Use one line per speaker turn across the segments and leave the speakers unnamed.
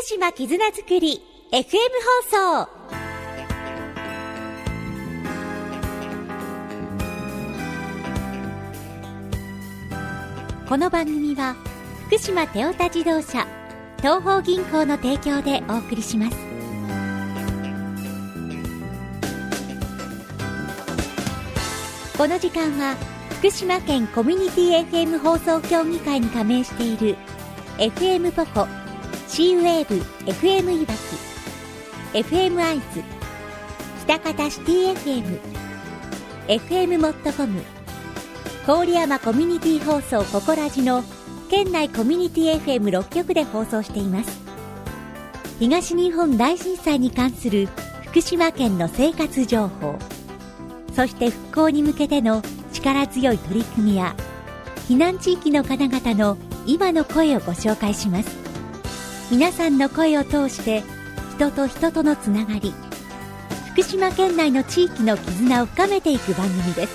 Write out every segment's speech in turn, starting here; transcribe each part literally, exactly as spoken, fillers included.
島絆づくり エフエム 放送。この番組は福島テオタ自動車東邦銀行の提供でお送りします。この時間は福島県コミュニティ エフエム 放送協議会に加盟している エフエム ポコ、シーウェーブ エフエム いわき、エフエム アイズ、喜多方シティ エフエム、エフエム モットコム、郡山コミュニティ放送ココラジの県内コミュニティ エフエムろっ 局で放送しています。東日本大震災に関する福島県の生活情報、そして復興に向けての力強い取り組みや避難地域の方々の今の声をご紹介します。皆さんの声を通して人と人とのつながり、福島県内の地域の絆を深めていく番組です。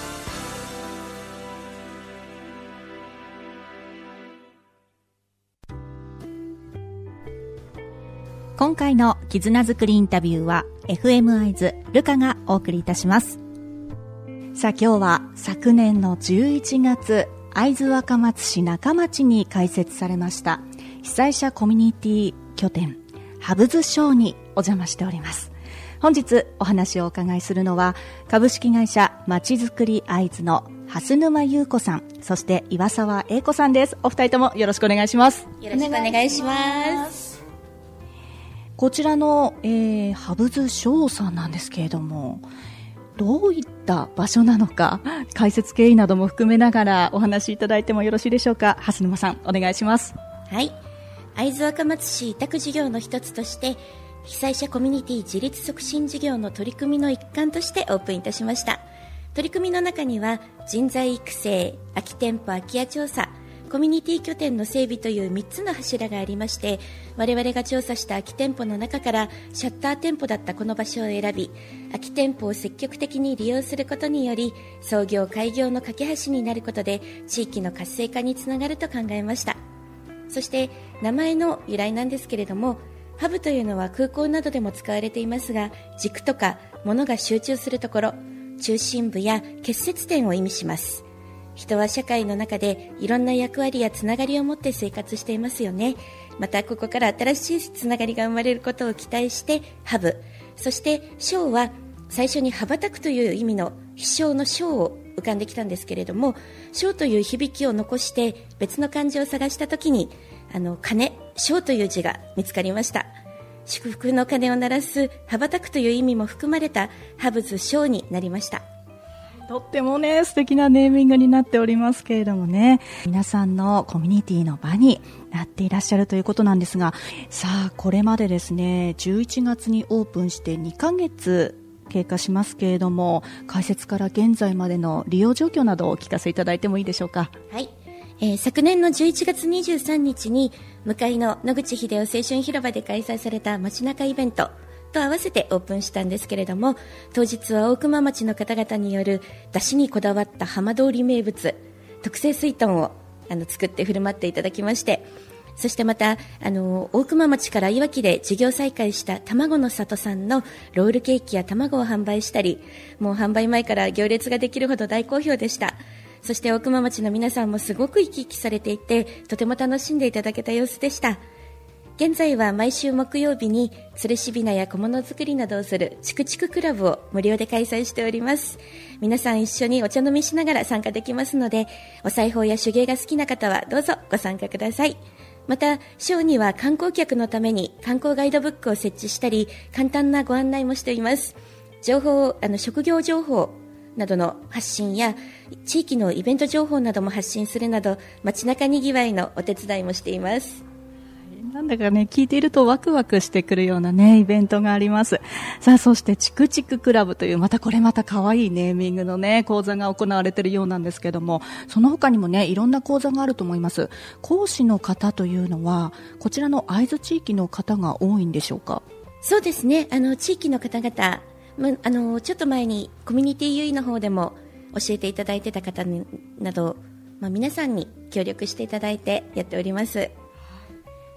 今回の絆づくりインタビューは エフエム アイズルカがお送りいたします。さあ今日は昨年のじゅういちがつ、会津若松市中町に開設されました被災者コミュニティ拠点ハブズショーにお邪魔しております。本日お話をお伺いするのは株式会社まちづくり会津の蓮沼優子さん、そして岩沢英子さんです。お二人ともよろしくお願いします。
よろしくお願いします。
こちらの、えー、ハブズショーさんなんですけれども、どういった場所なのか、解説経緯なども含めながらお話しいただいてもよろしいでしょうか。蓮沼さん、お願いします。
はい、会津若松市委託事業の一つとして被災者コミュニティ自立促進事業の取り組みの一環としてオープンいたしました。取り組みの中には人材育成、空き店舗空き家調査、コミュニティ拠点の整備というみっつの柱がありまして、我々が調査した空き店舗の中からシャッター店舗だったこの場所を選び、空き店舗を積極的に利用することにより創業開業の架け橋になることで地域の活性化につながると考えました。そして名前の由来なんですけれども、ハブというのは空港などでも使われていますが、軸とか物が集中するところ、中心部や結節点を意味します。人は社会の中でいろんな役割やつながりを持って生活していますよね。またここから新しいつながりが生まれることを期待してハブ、そしてショーは最初に羽ばたくという意味の飛翔のショーを浮かんできたんですけれども、ショーという響きを残して別の漢字を探したときに、あの鐘、ショーという字が見つかりました。祝福の鐘を鳴らす羽ばたくという意味も含まれたハブズショーになりました。
とってもね、素敵なネーミングになっておりますけれどもね、皆さんのコミュニティの場になっていらっしゃるということなんですが、さあこれまでですね、じゅういちがつにオープンしてにかげつ経過しますけれども、開設から現在までの利用状況などをお聞かせいただいてもいいでしょうか。
はい、えー、昨年のじゅういちがつにじゅうさんにちに向かいの野口英世青春広場で開催された街中イベントと合わせてオープンしたんですけれども、当日は大熊町の方々による出汁にこだわった浜通り名物特製すいとんをあの作って振る舞っていただきまして、そしてまたあの大熊町からいわきで事業再開した卵の里さんのロールケーキや卵を販売したり、もう販売前から行列ができるほど大好評でした。そして大熊町の皆さんもすごく生き生きされていて、とても楽しんでいただけた様子でした。現在は毎週木曜日につるしびなや小物作りなどをするチクチククラブを無料で開催しております。皆さん一緒にお茶飲みしながら参加できますので、お裁縫や手芸が好きな方はどうぞご参加ください。またショーには観光客のために観光ガイドブックを設置したり、簡単なご案内もしています。情報、あの職業情報などの発信や地域のイベント情報なども発信するなど、街中にぎわいのお手伝いもしています。
なんだかね、聞いているとワクワクしてくるようなね、イベントがあります。さあ、そしてチクチククラブという、またこれまた可愛いネーミングのね、講座が行われているようなんですけども、その他にもね、いろんな講座があると思います。講師の方というのは、こちらの会津地域の方が多いんでしょうか？
そうですね、あの地域の方々、あのちょっと前にコミュニティ優位の方でも教えていただいてた方など、まあ、皆さんに協力していただいてやっております。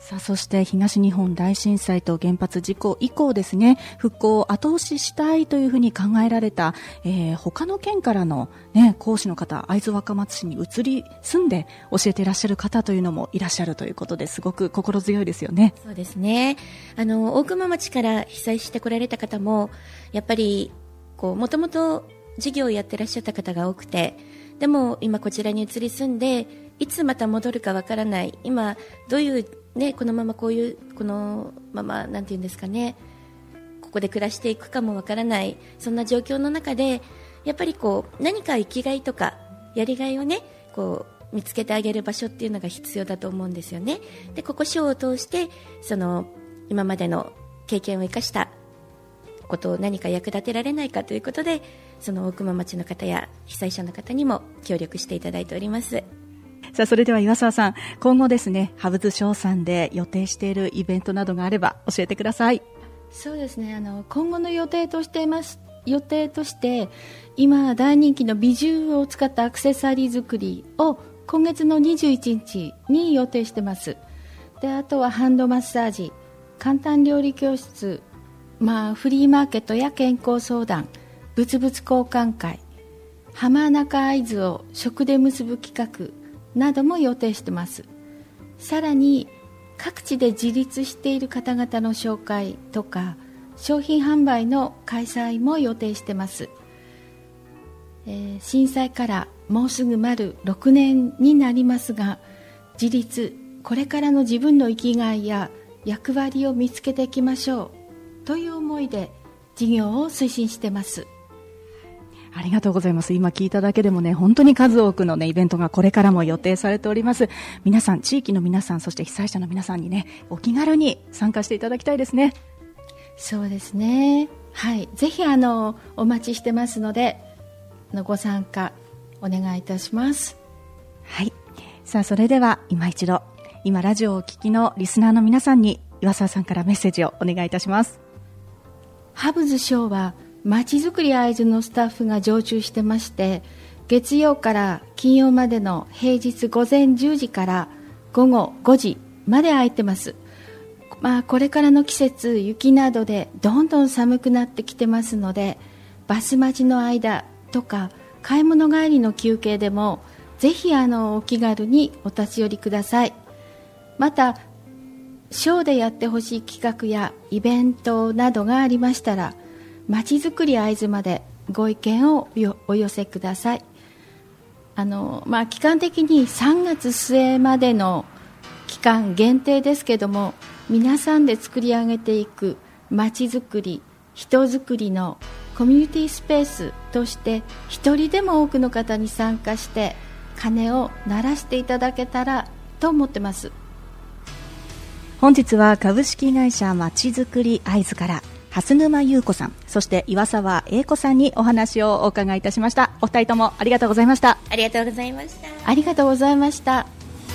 さあ、そして東日本大震災と原発事故以降ですね、復興を後押ししたいというふうに考えられた、えー、他の県からの、ね、講師の方、会津若松市に移り住んで教えていらっしゃる方というのもいらっしゃるということで、すごく心強いですよね。
そうですね。あの大熊町から被災してこられた方もやっぱりもともと事業をやってらっしゃった方が多くて、でも今こちらに移り住んでいつまた戻るかわからない、今どういうね、このままこういうこのままなんていうんですかね、ここで暮らしていくかもわからない、そんな状況の中でやっぱりこう何か生きがいとかやりがいをね、こう見つけてあげる場所っていうのが必要だと思うんですよね。でここ賞を通してその今までの経験を生かしたことを何か役立てられないかということで、その大熊町の方や被災者の方にも協力していただいております。
さあ、それでは岩沢さん、今後ですね、ハブズ賞さんで予定しているイベントなどがあれば教えてください。
そうですね、あの今後の予定としています予定として今大人気のビジュを使ったアクセサリー作りを今月のにじゅういちにちに予定してます。であとはハンドマッサージ、簡単料理教室、まあ、フリーマーケットや健康相談、物々交換会、浜中会津を食で結ぶ企画なども予定してます。さらに各地で自立している方々の紹介とか商品販売の開催も予定してます。えー、震災からもうすぐ丸ろくねんになりますが、自立、これからの自分の生きがいや役割を見つけていきましょうという思いで事業を推進してます。
ありがとうございます。今聞いただけでもね、本当に数多くのね、イベントがこれからも予定されております。皆さん、地域の皆さん、そして被災者の皆さんにね、お気軽に参加していただきたいですね。
そうですね。はい。ぜひ、あの、お待ちしてますので、のご参加お願いいたします。
はい。さあ、それでは今一度、今ラジオをお聞きのリスナーの皆さんに、岩沢さんからメッセージをお願いいたします。
ハブズ賞は、まちづくり会津のスタッフが常駐してまして、月曜から金曜までの平日午前じゅうじから午後ごじまで空いてます。まあ、これからの季節、雪などでどんどん寒くなってきてますので、バス待ちの間とか買い物帰りの休憩でもぜひあのお気軽にお立ち寄りください。またショーでやってほしい企画やイベントなどがありましたら、まちづくり会津までご意見をお寄せください。あの、まあ、期間的にさんがつ末までの期間限定ですけども、皆さんで作り上げていくまちづくり、人づくりのコミュニティスペースとして一人でも多くの方に参加して鐘を鳴らしていただけたらと思ってます。
本日は株式会社まちづくり会津から蓮沼優子さん、そして岩沢英子さんにお話をお伺いいたしました。お二人ともありがとうございました。
ありがとうございました。
ありがとうございました。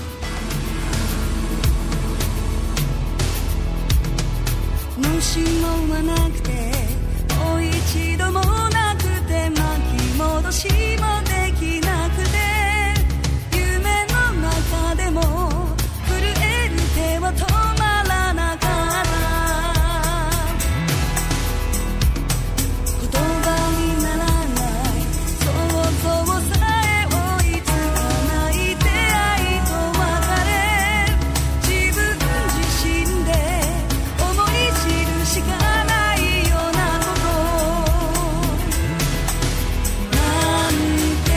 もしもはなくて、もう一度もなくて、巻き戻しもできなくて、夢の中でも震える手は止まらなかった。言葉にならない想像さえ追いつかない出会いと別れ、自分自身で思い知るしかないようなこと、なん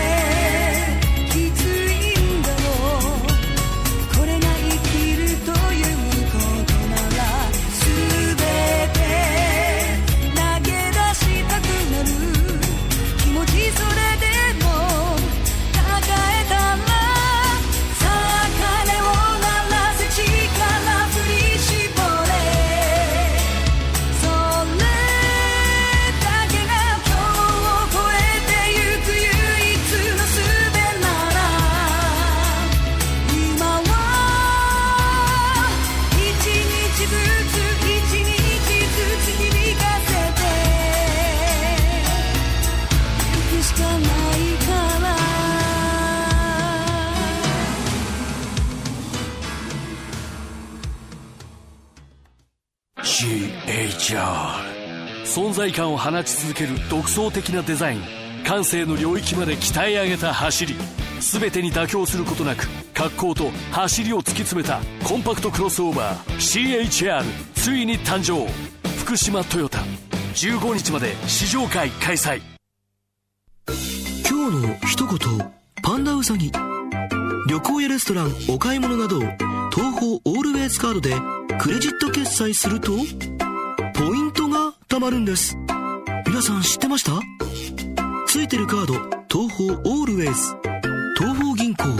シーエイチアール 存在感を放ち続ける独創的なデザイン、感性の領域まで鍛え上げた走り、全てに妥協することなく格好と走りを突き詰めたコンパクトクロスオーバー シーエイチアール ついに誕生。福島トヨタ、じゅうごにちまで試乗会開催。
今日の一言、パンダウサギ。旅行やレストラン、お買い物など東宝オールウェイズカードでクレジット決済するとポイントが貯まるんです。皆さん知ってました？ついてるカード、東宝オールウェイズ、東宝銀行。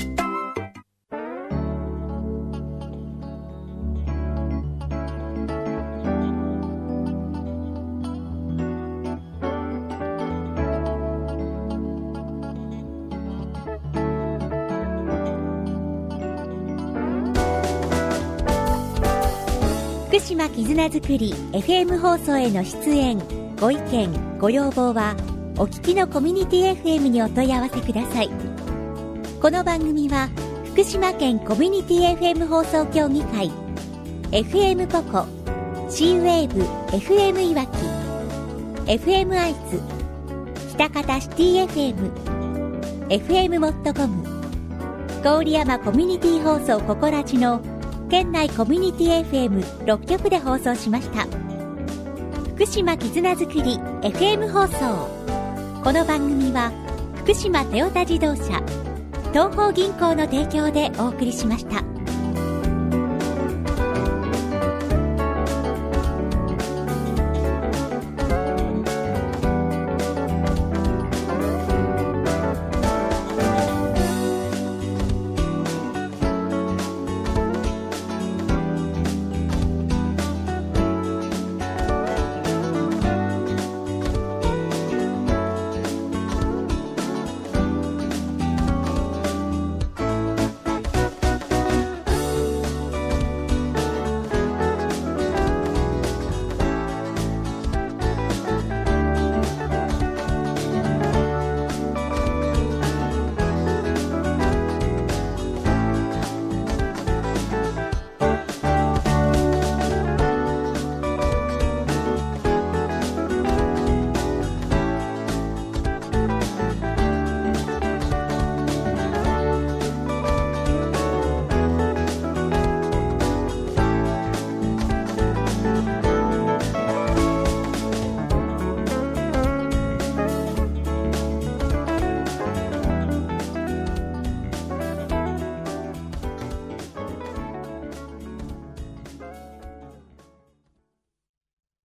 福島絆づくり エフエム 放送への出演、ご意見、ご要望はお聞きのコミュニティ エフエム にお問い合わせください。この番組は福島県コミュニティ エフエム 放送協議会、 エフエム ポコ、 C ウェーブ エフエム いわき、 エフエム アイズ、北方シティ エフエム、 エフエム モットコム、郡山コミュニティ放送ココラジの県内コミュニティ エフエムろっきょくで放送しました。福島絆づくり エフエム 放送。この番組は福島トヨタ自動車、東邦銀行の提供でお送りしました。